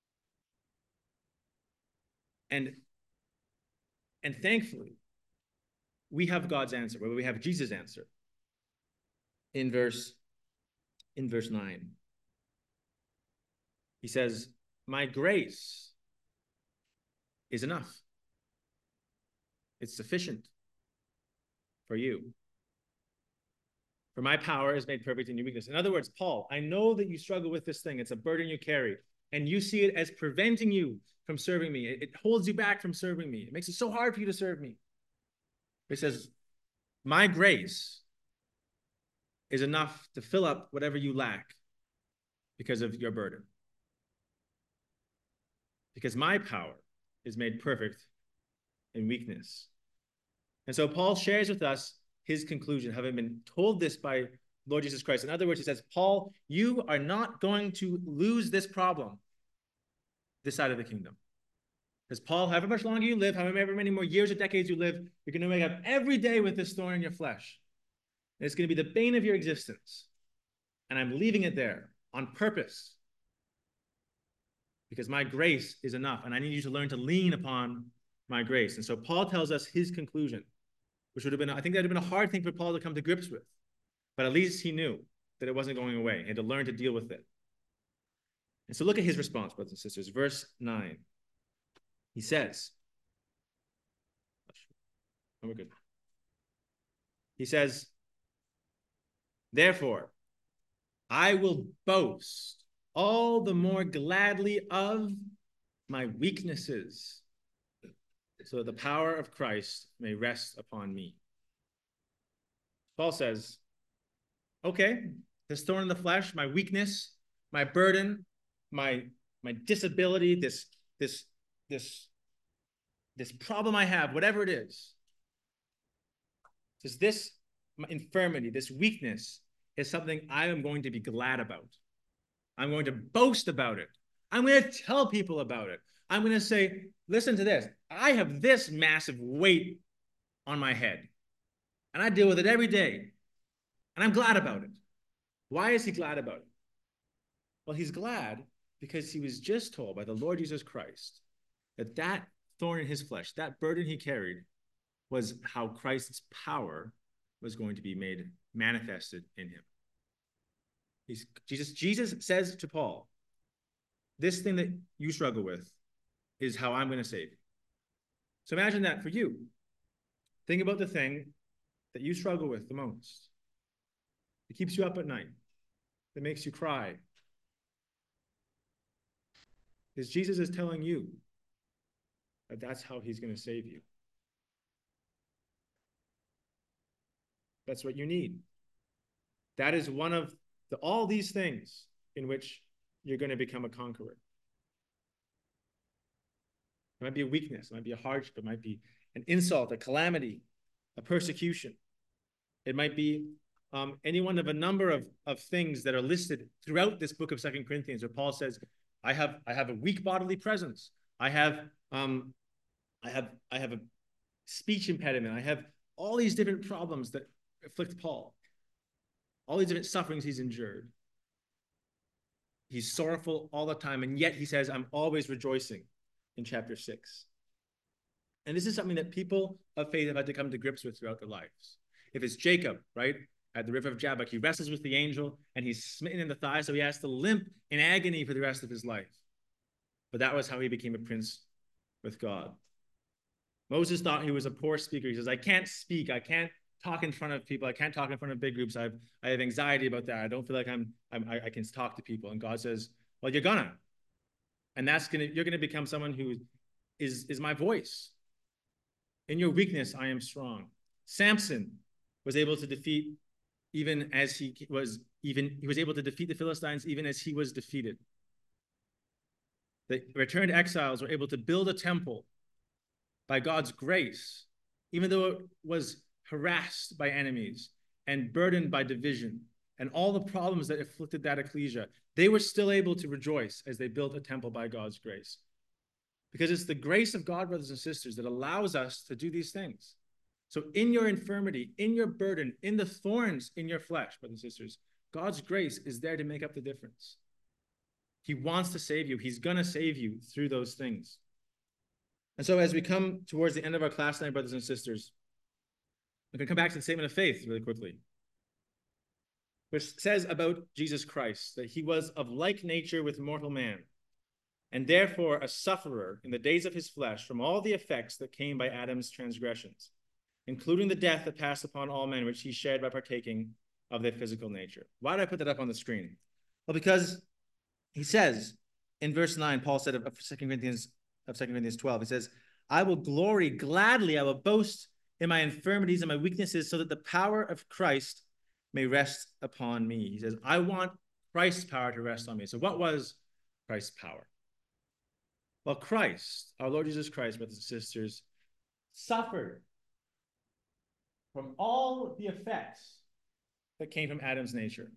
And thankfully, we have God's answer, where we have Jesus' answer in verse 9. He says, my grace is enough. It's sufficient for you. For my power is made perfect in your weakness. In other words, Paul, I know that you struggle with this thing. It's a burden you carry, and you see it as preventing you from serving me. It holds you back from serving me. It makes it so hard for you to serve me. He says, my grace is enough to fill up whatever you lack because of your burden. Because my power is made perfect in weakness. And so Paul shares with us his conclusion, having been told this by Lord Jesus Christ. In other words, he says, Paul, you are not going to lose this problem this side of the kingdom. Because Paul, however much longer you live, however many more years or decades you live, you're going to wake up every day with this thorn in your flesh. And it's going to be the bane of your existence. And I'm leaving it there on purpose. Because my grace is enough. And I need you to learn to lean upon my grace. And so Paul tells us his conclusion, which would have been, I think that would have been a hard thing for Paul to come to grips with. But at least he knew that it wasn't going away. He had to learn to deal with it. And so look at his response, brothers and sisters. Verse 9. He says, oh, we're good. He says, therefore, I will boast all the more gladly of my weaknesses, so that the power of Christ may rest upon me. Paul says, okay, this thorn in the flesh, my weakness, my burden, my disability, this problem I have, whatever it is, this infirmity, this weakness is something I am going to be glad about. I'm going to boast about it. I'm going to tell people about it. I'm going to say, listen to this. I have this massive weight on my head, and I deal with it every day, and I'm glad about it. Why is he glad about it? Well, he's glad because he was just told by the Lord Jesus Christ that that thorn in his flesh, that burden he carried, was how Christ's power was going to be made manifested in him. Jesus says to Paul, this thing that you struggle with is how I'm going to save you. So imagine that for you. Think about the thing that you struggle with the most. It keeps you up at night. It makes you cry. Because Jesus is telling you that that's how he's going to save you. That's what you need. That is one of all these things in which you're going to become a conqueror. It might be a weakness, it might be a hardship, it might be an insult, a calamity, a persecution. It might be any one of a number of things that are listed throughout this book of 2 Corinthians, where Paul says, I have a weak bodily presence. I have a speech impediment. I have all these different problems that afflict Paul. All these different sufferings he's endured. He's sorrowful all the time, and yet he says, I'm always rejoicing in chapter 6. And this is something that people of faith have had to come to grips with throughout their lives. If it's Jacob, right, at the river of Jabbok, he wrestles with the angel, and he's smitten in the thigh, so he has to limp in agony for the rest of his life. But that was how he became a prince with God. Moses thought he was a poor speaker. He says, I can't speak. I can't talk in front of people. I can't talk in front of big groups. I have anxiety about that. I don't feel like I can talk to people. And God says, well, you're gonna. And you're gonna become someone who is my voice. In your weakness, I am strong. Samson was able to defeat he was able to defeat the Philistines even as he was defeated. The returned exiles were able to build a temple by God's grace, even though it was harassed by enemies and burdened by division and all the problems that afflicted that ecclesia. They were still able to rejoice as they built a temple by God's grace. Because it's the grace of God, brothers and sisters, that allows us to do these things. So in your infirmity, in your burden, in the thorns in your flesh, brothers and sisters, God's grace is there to make up the difference. He wants to save you. He's going to save you through those things. And so as we come towards the end of our class tonight, brothers and sisters, we're going to come back to the statement of faith really quickly, which says about Jesus Christ that he was of like nature with mortal man, and therefore a sufferer in the days of his flesh from all the effects that came by Adam's transgressions, including the death that passed upon all men, which he shared by partaking of their physical nature. Why did I put that up on the screen? Well, because he says in verse 9, Paul said of 2 Corinthians 12, he says, I will glory gladly, I will boast in my infirmities and my weaknesses, so that the power of Christ may rest upon me. He says, I want Christ's power to rest on me. So what was Christ's power? Well, Christ, our Lord Jesus Christ, brothers and sisters, suffered from all the effects that came from Adam's nature.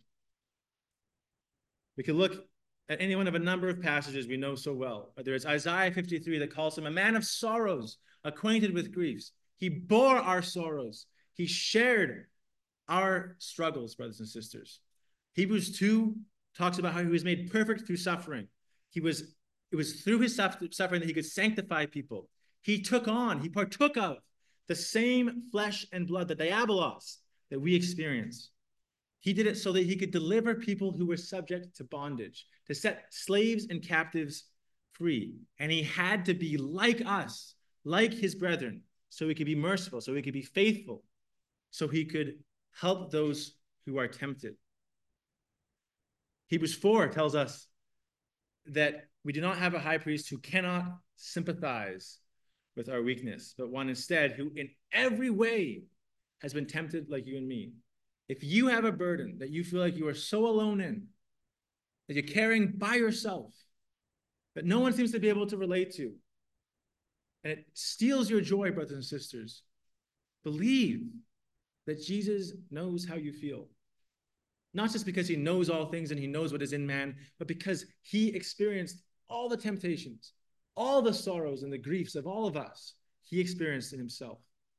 We could look at any one of a number of passages we know so well. Whether it's Isaiah 53 that calls him a man of sorrows, acquainted with griefs. He bore our sorrows. He shared our struggles, brothers and sisters. Hebrews 2 talks about how he was made perfect through suffering. It was through his suffering that he could sanctify people. He partook of the same flesh and blood, the diabolos, that we experience. He did it so that he could deliver people who were subject to bondage, to set slaves and captives free. And he had to be like us, like his brethren, so he could be merciful, so he could be faithful, so he could help those who are tempted. Hebrews 4 tells us that we do not have a high priest who cannot sympathize with our weakness, but one instead who in every way has been tempted like you and me. If you have a burden that you feel like you are so alone in, that you're carrying by yourself, that no one seems to be able to relate to, and it steals your joy, brothers and sisters, believe that Jesus knows how you feel. Not just because he knows all things and he knows what is in man, but because he experienced all the temptations, all the sorrows and the griefs of all of us. He experienced in himself.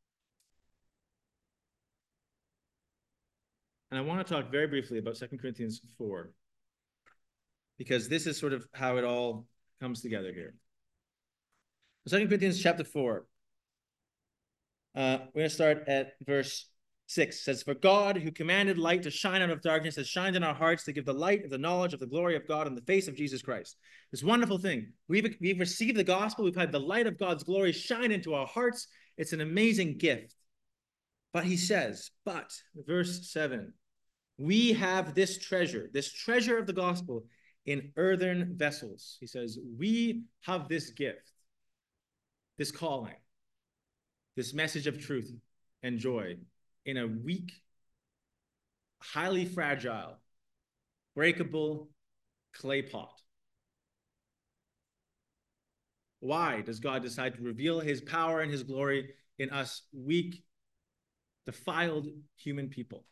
And I want to talk very briefly about 2 Corinthians 4, because this is sort of how it all comes together here. 2 Corinthians chapter 4. We're going to start at verse 6. It says, for God, who commanded light to shine out of darkness, has shined in our hearts to give the light of the knowledge of the glory of God in the face of Jesus Christ. This wonderful thing. We've received the gospel. We've had the light of God's glory shine into our hearts. It's an amazing gift. But he says, verse 7, we have this treasure of the gospel in earthen vessels. He says, we have this gift, this calling, this message of truth and joy in a weak, highly fragile, breakable clay pot. Why does God decide to reveal his power and his glory in us weak, defiled human people?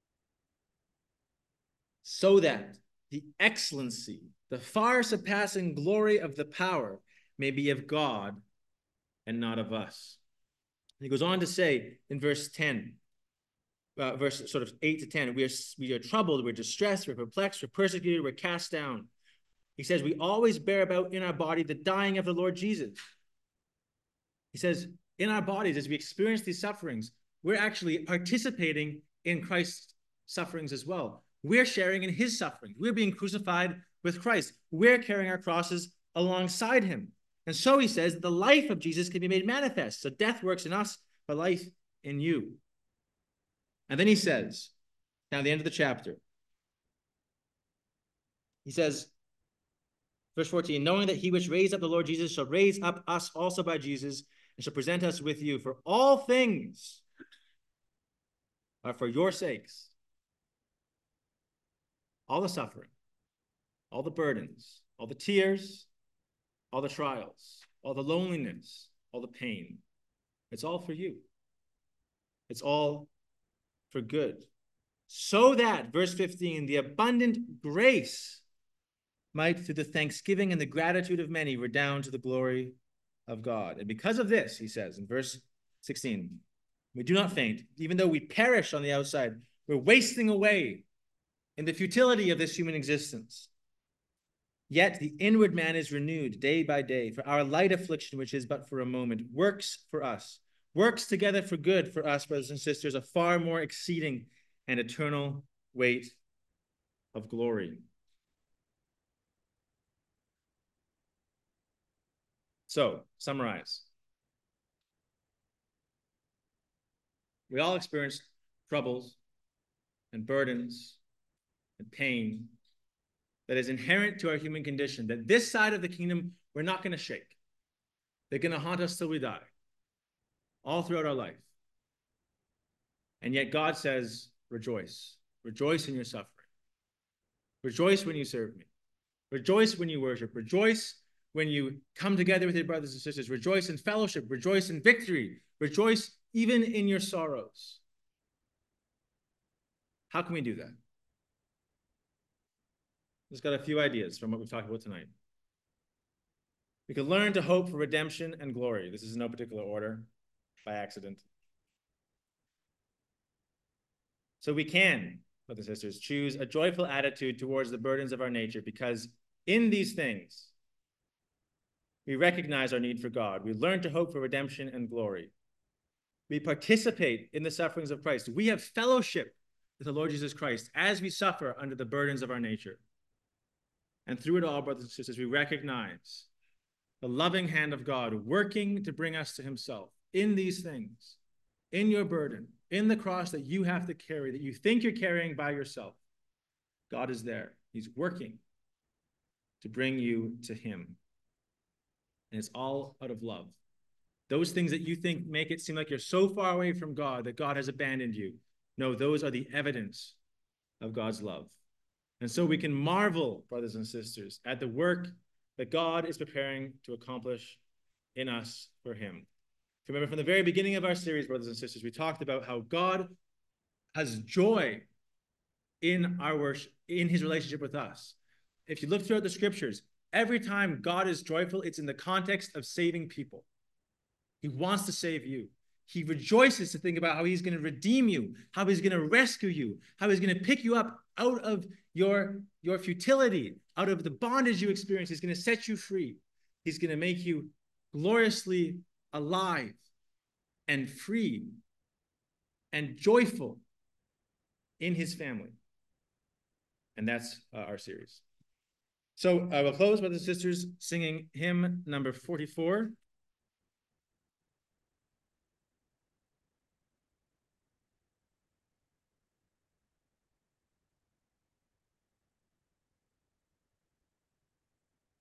So that the excellency, the far surpassing glory of the power may be of God and not of us. He goes on to say in verse 10, verse sort of 8 to 10, we are troubled, we're distressed, we're perplexed, we're persecuted, we're cast down. He says, we always bear about in our body the dying of the Lord Jesus. He says, in our bodies, as we experience these sufferings, we're actually participating in Christ's sufferings as well. We're sharing in his suffering. We're being crucified with Christ. We're carrying our crosses alongside him. And so he says that the life of Jesus can be made manifest. So death works in us, but life in you. And then he says, down at the end of the chapter, he says, verse 14, knowing that he which raised up the Lord Jesus shall raise up us also by Jesus and shall present us with you. For all things are for your sakes. All the suffering, all the burdens, all the tears, all the trials, all the loneliness, all the pain. It's all for you. It's all for good. So that, verse 15, the abundant grace might, through the thanksgiving and the gratitude of many, redound to the glory of God. And because of this, he says in verse 16, we do not faint, even though we perish on the outside. We're wasting away in the futility of this human existence. Yet the inward man is renewed day by day, for our light affliction, which is but for a moment, works for us, works together for good for us, brothers and sisters, a far more exceeding and eternal weight of glory. So, summarize. We all experience troubles and burdens and pain that is inherent to our human condition, that this side of the kingdom, we're not going to shake. They're going to haunt us till we die, all throughout our life. And yet God says, rejoice. Rejoice in your suffering. Rejoice when you serve me. Rejoice when you worship. Rejoice when you come together with your brothers and sisters. Rejoice in fellowship. Rejoice in victory. Rejoice even in your sorrows. How can we do that? Just got a few ideas from what we've talked about tonight. We can learn to hope for redemption and glory. This is in no particular order, by accident. So we can, brothers and sisters, choose a joyful attitude towards the burdens of our nature, because in these things, we recognize our need for God. We learn to hope for redemption and glory. We participate in the sufferings of Christ. We have fellowship with the Lord Jesus Christ as we suffer under the burdens of our nature. And through it all, brothers and sisters, we recognize the loving hand of God working to bring us to himself in these things, in your burden, in the cross that you have to carry, that you think you're carrying by yourself. God is there. He's working to bring you to him. And it's all out of love. Those things that you think make it seem like you're so far away from God that God has abandoned you. No, those are the evidence of God's love. And so we can marvel, brothers and sisters, at the work that God is preparing to accomplish in us for him. Remember, from the very beginning of our series, brothers and sisters, we talked about how God has joy in our worship, in his relationship with us. If you look throughout the scriptures, every time God is joyful, it's in the context of saving people. He wants to save you. He rejoices to think about how he's going to redeem you, how he's going to rescue you, how he's going to pick you up out of your futility, out of the bondage you experience. He's going to set you free. He's going to make you gloriously alive and free and joyful in his family. And that's our series. So I will close, brothers and sisters, singing hymn number 44.